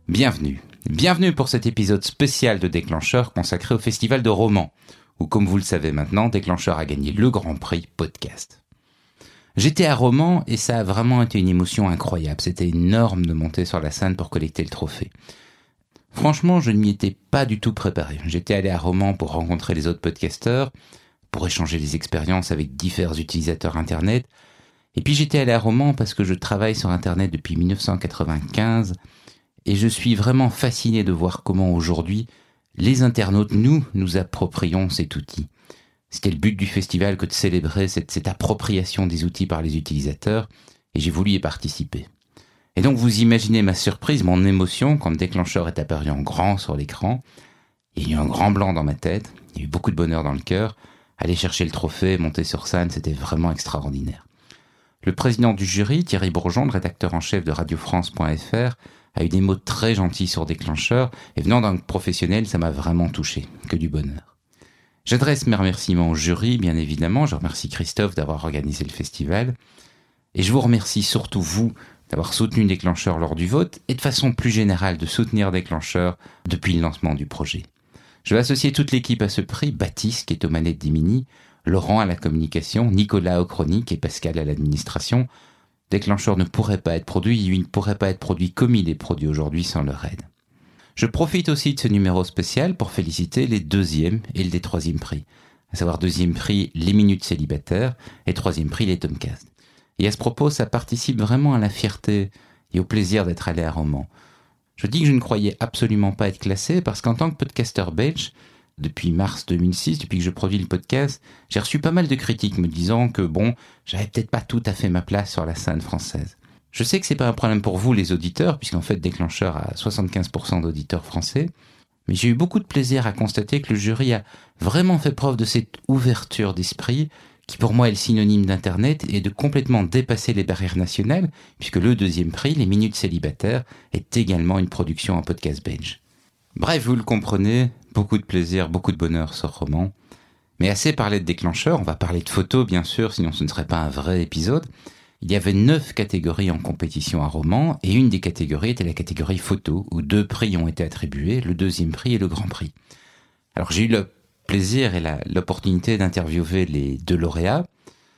Bienvenue pour cet épisode spécial de Déclencheur consacré au Festival de Romans, où comme vous le savez maintenant, Déclencheur a gagné le Grand Prix Podcast. J'étais à Romans et ça a vraiment été une émotion incroyable. C'était énorme de monter sur la scène pour collecter le trophée. Franchement, je ne m'y étais pas du tout préparé. J'étais allé à Romans pour rencontrer les autres podcasteurs, pour échanger les expériences avec divers utilisateurs Internet. Et puis j'étais allé à Romans parce que je travaille sur Internet depuis 1995 et je suis vraiment fasciné de voir comment aujourd'hui les internautes, nous approprions cet outil. C'était le but du festival que de célébrer cette appropriation des outils par les utilisateurs et j'ai voulu y participer. Et donc vous imaginez ma surprise, mon émotion quand le déclencheur est apparu en grand sur l'écran. Il y a eu un grand blanc dans ma tête, il y a eu beaucoup de bonheur dans le cœur. Aller chercher le trophée, monter sur scène, c'était vraiment extraordinaire. Le président du jury, Thierry Bourgeon, le rédacteur en chef de radiofrance.fr, a eu des mots très gentils sur Déclencheur, et venant d'un professionnel, ça m'a vraiment touché, que du bonheur. J'adresse mes remerciements au jury, bien évidemment, je remercie Christophe d'avoir organisé le festival, et je vous remercie surtout vous d'avoir soutenu Déclencheur lors du vote, et de façon plus générale de soutenir Déclencheur depuis le lancement du projet. Je vais associer toute l'équipe à ce prix, Baptiste qui est aux manettes d'Imini, Laurent à la communication, Nicolas aux chroniques et Pascal à l'administration. Déclencheur ne pourrait pas être produit, il ne pourrait pas être produit comme il est produit aujourd'hui sans leur aide. Je profite aussi de ce numéro spécial pour féliciter les deuxième et les troisième prix, à savoir deuxième prix les minutes célibataires et troisième prix les Tomcasts. Et à ce propos, ça participe vraiment à la fierté et au plaisir d'être allé à Romans. Je dis que je ne croyais absolument pas être classé parce qu'en tant que podcasteur belge, depuis mars 2006, depuis que je produis le podcast, j'ai reçu pas mal de critiques me disant que j'avais peut-être pas tout à fait ma place sur la scène française. Je sais que c'est pas un problème pour vous les auditeurs, puisqu'en fait Déclencheur a 75% d'auditeurs français, mais j'ai eu beaucoup de plaisir à constater que le jury a vraiment fait preuve de cette ouverture d'esprit, qui pour moi est le synonyme d'Internet, et de complètement dépasser les barrières nationales, puisque le deuxième prix, les minutes célibataires, est également une production en podcast belge. Bref, vous le comprenez, beaucoup de plaisir, beaucoup de bonheur sur Romans. Mais assez parlé de Déclencheur, on va parler de photos bien sûr, sinon ce ne serait pas un vrai épisode. Il y avait 9 catégories en compétition à Romans, et une des catégories était la catégorie photo, où 2 prix ont été attribués, le deuxième prix et le grand prix. Alors j'ai eu le plaisir et l'opportunité d'interviewer les 2 lauréats.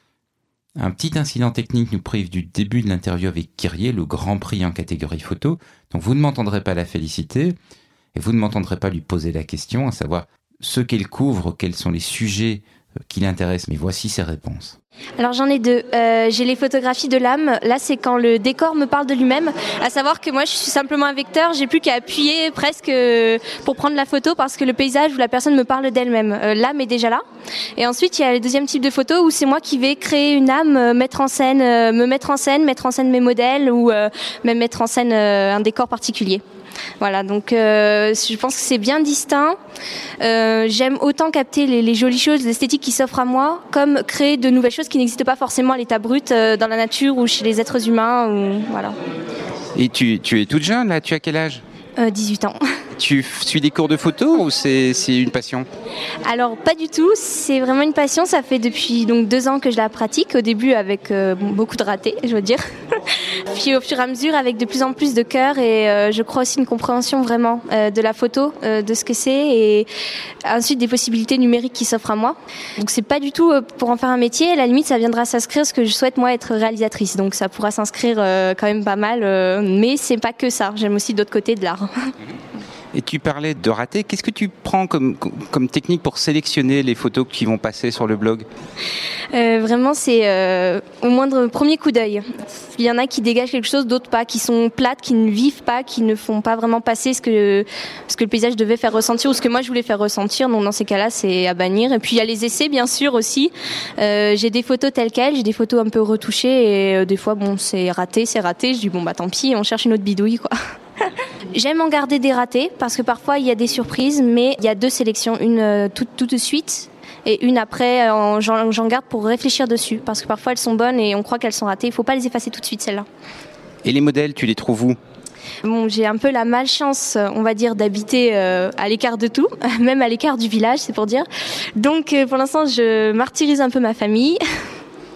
Un petit incident technique nous prive du début de l'interview avec Kyrie, le grand prix en catégorie photo, donc vous ne m'entendrez pas la féliciter, et vous ne m'entendrez pas lui poser la question, à savoir ce qu'elle couvre, quels sont les sujets qui l'intéressent, mais voici ses réponses. Alors j'en ai 2. J'ai les photographies de l'âme. Là, c'est quand le décor me parle de lui-même. À savoir que moi, je suis simplement un vecteur. J'ai plus qu'à appuyer presque pour prendre la photo parce que le paysage ou la personne me parle d'elle-même. L'âme est déjà là. Et ensuite, il y a le deuxième type de photo où c'est moi qui vais créer une âme, me mettre en scène mes modèles ou même mettre en scène un décor particulier. Voilà, donc je pense que c'est bien distinct. J'aime autant capter les jolies choses, l'esthétique qui s'offre à moi, comme créer de nouvelles choses qui n'existent pas forcément à l'état brut dans la nature ou chez les êtres humains. Voilà. Et tu es toute jeune là, tu as quel âge ? 18 ans. Tu suis des cours de photo ou c'est une passion ? Alors pas du tout, c'est vraiment une passion. Ça fait depuis 2 ans que je la pratique. Au début avec beaucoup de ratés, je veux dire. Puis au fur et à mesure avec de plus en plus de cœur et je crois aussi une compréhension vraiment de la photo, de ce que c'est et ensuite des possibilités numériques qui s'offrent à moi. Donc c'est pas du tout pour en faire un métier. À la limite ça viendra s'inscrire parce que je souhaite moi être réalisatrice. Donc ça pourra s'inscrire quand même pas mal. Mais c'est pas que ça. J'aime aussi d'autres côtés de l'art. Et tu parlais de rater. Qu'est-ce que tu prends comme technique pour sélectionner les photos qui vont passer sur le blog ? Vraiment, c'est au moindre premier coup d'œil. Il y en a qui dégagent quelque chose, d'autres pas, qui sont plates, qui ne vivent pas, qui ne font pas vraiment passer ce que le paysage devait faire ressentir ou ce que moi je voulais faire ressentir. Donc dans ces cas-là, c'est à bannir. Et puis il y a les essais, bien sûr aussi. J'ai des photos telles quelles, j'ai des photos un peu retouchées et des fois, c'est raté. Je dis tant pis, on cherche une autre bidouille, quoi. J'aime en garder des ratés parce que parfois il y a des surprises, mais il y a 2 sélections, une tout de suite et une après, j'en garde pour réfléchir dessus parce que parfois elles sont bonnes et on croit qu'elles sont ratées. Il ne faut pas les effacer tout de suite, celles-là. Et les modèles, tu les trouves où ? J'ai un peu la malchance, on va dire, d'habiter à l'écart de tout, même à l'écart du village, c'est pour dire. Donc pour l'instant, je martyrise un peu ma famille.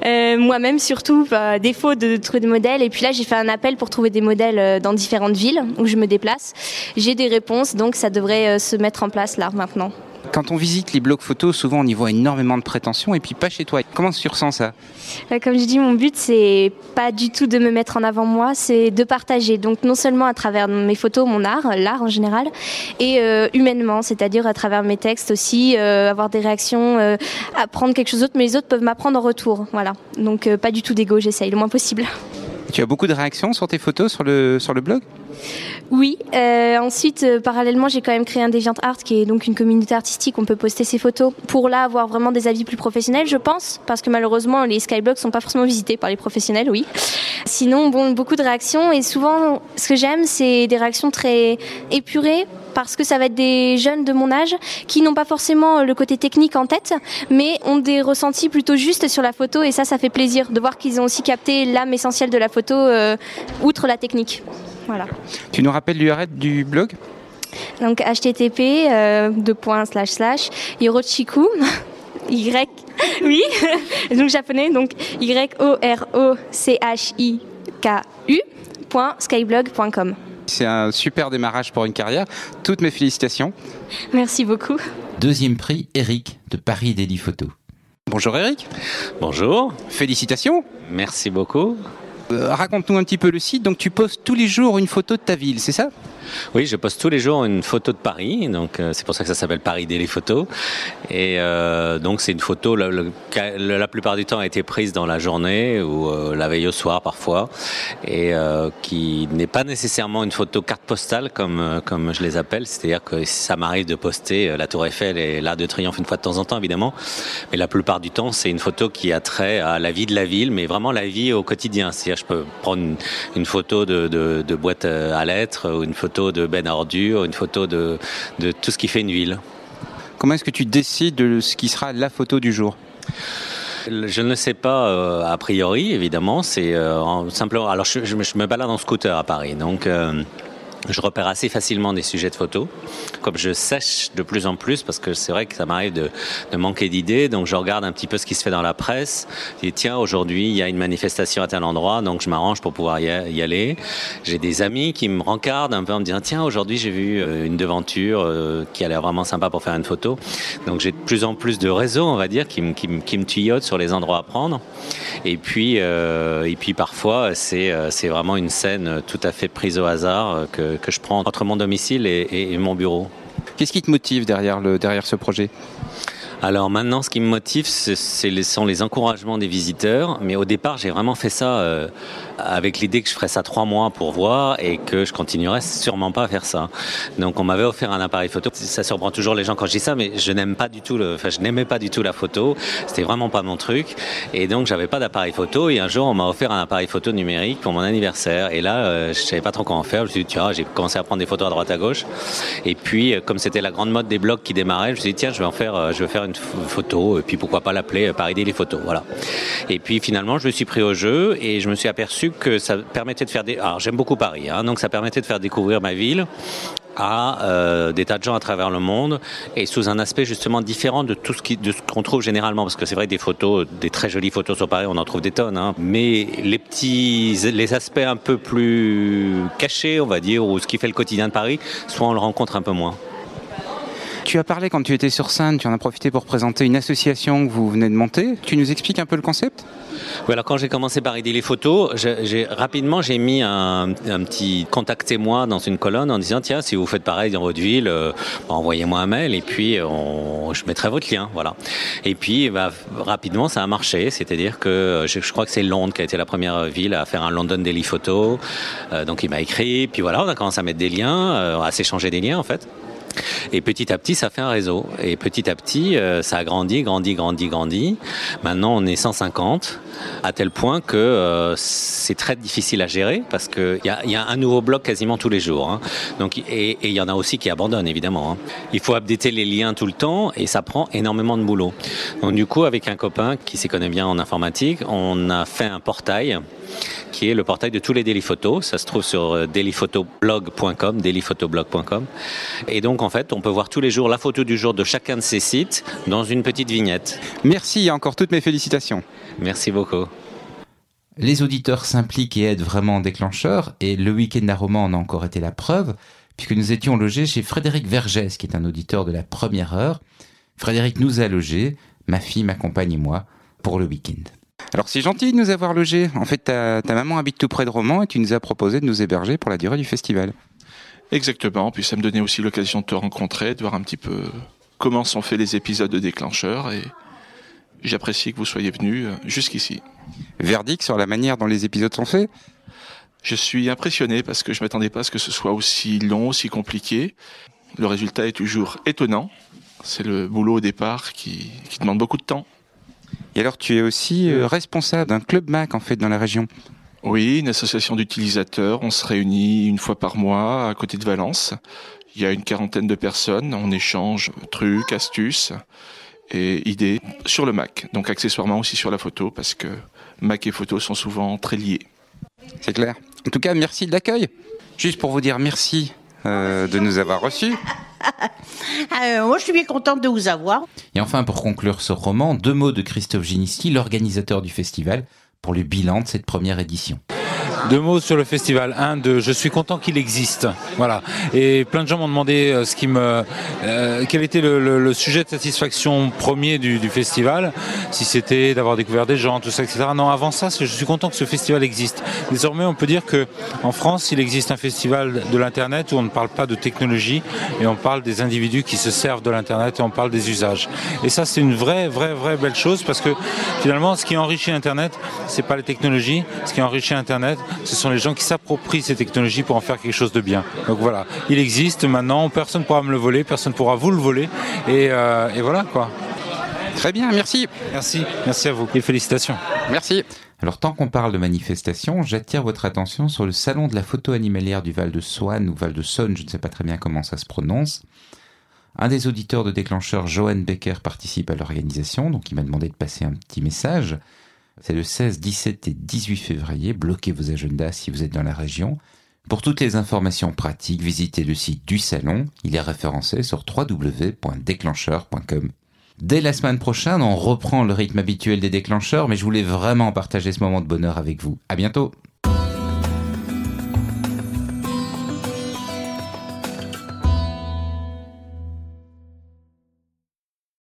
Moi-même surtout, défaut de trouver des modèles. Et puis là, j'ai fait un appel pour trouver des modèles dans différentes villes où je me déplace. J'ai des réponses, donc ça devrait se mettre en place là maintenant. Quand on visite les blogs photos, souvent on y voit énormément de prétention et puis pas chez toi. Comment tu ressens ça ? Comme je dis, mon but c'est pas du tout de me mettre en avant moi, c'est de partager. Donc non seulement à travers mes photos, mon art, l'art en général, et humainement, c'est-à-dire à travers mes textes aussi, avoir des réactions, apprendre quelque chose d'autre, mais les autres peuvent m'apprendre en retour. Voilà. Donc pas du tout d'ego, j'essaye le moins possible. Tu as beaucoup de réactions sur tes photos sur le blog ? Oui. Ensuite, parallèlement, j'ai quand même créé un DeviantArt qui est donc une communauté artistique. On peut poster ses photos pour là avoir vraiment des avis plus professionnels, je pense, parce que malheureusement, les skyblogs sont pas forcément visités par les professionnels, oui. Sinon, beaucoup de réactions et souvent, ce que j'aime, c'est des réactions très épurées parce que ça va être des jeunes de mon âge qui n'ont pas forcément le côté technique en tête, mais ont des ressentis plutôt justes sur la photo et ça fait plaisir de voir qu'ils ont aussi capté l'âme essentielle de la photo, outre la technique. Voilà. Tu nous rappelles l'URL du blog ? Donc http Yorochiku oui, donc japonais, donc YOROCHIKU.skyblog.com. C'est un super démarrage pour une carrière. Toutes mes félicitations. Merci beaucoup. Deuxième prix, Eric de Paris Daily Photo. Bonjour Eric. Bonjour. Félicitations. Merci beaucoup. Raconte-nous un petit peu le site. Donc tu postes tous les jours une photo de ta ville, c'est ça ? Oui, je poste tous les jours une photo de Paris, donc c'est pour ça que ça s'appelle Paris Daily Photo. Et donc c'est une photo, la plupart du temps a été prise dans la journée ou la veille au soir parfois, et qui n'est pas nécessairement une photo carte postale comme je les appelle, c'est-à-dire que ça m'arrive de poster la Tour Eiffel et l'Arc de Triomphe une fois de temps en temps évidemment, mais la plupart du temps c'est une photo qui a trait à la vie de la ville, mais vraiment la vie au quotidien. C'est-à-dire je peux prendre une photo de boîte à lettres ou une photo de benne à ordures, une photo de tout ce qui fait une ville. Comment est-ce que tu décides de ce qui sera la photo du jour ? Je ne le sais pas a priori, évidemment. C'est simplement. Alors, je me balade en scooter à Paris, donc. Je repère assez facilement des sujets de photos, comme je sèche de plus en plus, parce que c'est vrai que ça m'arrive de manquer d'idées, donc je regarde un petit peu ce qui se fait dans la presse, je dis tiens, aujourd'hui il y a une manifestation à tel endroit, donc je m'arrange pour pouvoir y aller. J'ai des amis qui me rencardent un peu en me disant tiens, aujourd'hui j'ai vu une devanture qui a l'air vraiment sympa pour faire une photo, donc j'ai de plus en plus de réseaux, on va dire, qui me tuyautent sur les endroits à prendre, et puis parfois c'est vraiment une scène tout à fait prise au hasard que je prends entre mon domicile et mon bureau. Qu'est-ce qui te motive derrière ce projet ? Alors maintenant, ce qui me motive, sont les encouragements des visiteurs. Mais au départ, j'ai vraiment fait ça avec l'idée que je ferais ça 3 mois pour voir et que je continuerais sûrement pas à faire ça. Donc on m'avait offert un appareil photo. Ça surprend toujours les gens quand je dis ça, mais je n'aimais pas du tout la photo. C'était vraiment pas mon truc. Et donc j'avais pas d'appareil photo. Et un jour, on m'a offert un appareil photo numérique pour mon anniversaire. Et là, je savais pas trop comment faire. Je me suis dit, tiens, j'ai commencé à prendre des photos à droite à gauche. Et puis, comme c'était la grande mode des blogs qui démarrait, je me suis dit, tiens, je vais faire une photo. Et puis pourquoi pas l'appeler Paris Daily Photo. Voilà. Et puis finalement, je me suis pris au jeu et je me suis aperçu que ça permettait de faire alors j'aime beaucoup Paris, donc ça permettait de faire découvrir ma ville à des tas de gens à travers le monde et sous un aspect justement différent de ce qu'on trouve généralement, parce que c'est vrai que des très jolies photos sur Paris, on en trouve des tonnes, mais les aspects un peu plus cachés, on va dire, ou ce qui fait le quotidien de Paris, soit on le rencontre un peu moins. Tu as parlé quand tu étais sur scène, tu en as profité pour présenter une association que vous venez de monter. Tu nous expliques un peu le concept ? Oui, alors quand j'ai commencé par aider les photos, rapidement j'ai mis un petit contactez-moi dans une colonne en disant tiens, si vous faites pareil dans votre ville, envoyez-moi un mail et puis je mettrai votre lien, voilà. Et puis rapidement ça a marché, c'est-à-dire que je crois que c'est Londres qui a été la première ville à faire un London Daily Photo, donc il m'a écrit, puis voilà, on a commencé à mettre des liens, à s'échanger des liens en fait. Et petit à petit, ça fait un réseau. Et petit à petit, ça a grandi. Maintenant, on est 150, à tel point que c'est très difficile à gérer parce qu'il y a un nouveau blog quasiment tous les jours. Donc, et il y en a aussi qui abandonnent, évidemment. Il faut updater les liens tout le temps et ça prend énormément de boulot. Donc du coup, avec un copain qui s'y connaît bien en informatique, on a fait un portail qui est le portail de tous les Daily Photos. Ça se trouve sur dailyphotoblog.com. Et donc, en fait, on peut voir tous les jours la photo du jour de chacun de ces sites dans une petite vignette. Merci et encore toutes mes félicitations. Merci beaucoup. beaucoup. Les auditeurs s'impliquent et aident vraiment Déclencheur, et le week-end à Romans en a encore été la preuve, puisque nous étions logés chez Frédéric Vergès, qui est un auditeur de la première heure. Frédéric nous a logés, ma fille, ma compagne et moi, pour le week-end. Alors c'est gentil de nous avoir logés. En fait, ta maman habite tout près de Romans et tu nous as proposé de nous héberger pour la durée du festival. Exactement, puis ça me donnait aussi l'occasion de te rencontrer, de voir un petit peu comment sont faits les épisodes de Déclencheur, et j'apprécie que vous soyez venus jusqu'ici. Verdict sur la manière dont les épisodes sont faits ? Je suis impressionné parce que je ne m'attendais pas à ce que ce soit aussi long, aussi compliqué. Le résultat est toujours étonnant. C'est le boulot au départ qui demande beaucoup de temps. Et alors tu es aussi responsable d'un club Mac en fait dans la région. Oui, une association d'utilisateurs. On se réunit une fois par mois à côté de Valence. Il y a une 40aine de personnes. On échange trucs, astuces et idées sur le Mac. Donc accessoirement aussi sur la photo parce que Mac et photo sont souvent très liés. C'est clair. En tout cas, merci de l'accueil. Juste pour vous dire merci de nous avoir reçus. Moi, je suis bien contente de vous avoir. Et enfin, pour conclure ce roman, 2 mots de Christophe Giniski, l'organisateur du festival, pour le bilan de cette première édition. 2 mots sur le festival. Je suis content qu'il existe. Voilà. Et plein de gens m'ont demandé quel était le sujet de satisfaction premier du festival, si c'était d'avoir découvert des gens, tout ça, etc. Non, avant ça, je suis content que ce festival existe. Désormais, on peut dire que en France, il existe un festival de l'internet où on ne parle pas de technologie et on parle des individus qui se servent de l'internet et on parle des usages. Et ça, c'est une vraie belle chose parce que finalement, ce qui enrichit Internet, c'est pas les technologies. Ce qui enrichit Internet, ce sont les gens qui s'approprient ces technologies pour en faire quelque chose de bien. Donc voilà, il existe maintenant, personne ne pourra me le voler, personne ne pourra vous le voler, et voilà quoi. Très bien, merci. Merci à vous, et félicitations. Merci. Alors tant qu'on parle de manifestation, j'attire votre attention sur le salon de la photo animalière du Val-de-Soine, ou Val-de-Saône, je ne sais pas très bien comment ça se prononce. Un des auditeurs de Déclencheur, Johan Becker, participe à l'organisation, donc il m'a demandé de passer un petit message. C'est le 16, 17 et 18 février. Bloquez vos agendas si vous êtes dans la région. Pour toutes les informations pratiques, visitez le site du salon. Il est référencé sur www.déclencheur.com. Dès la semaine prochaine, on reprend le rythme habituel des déclencheurs, mais je voulais vraiment partager ce moment de bonheur avec vous. À bientôt!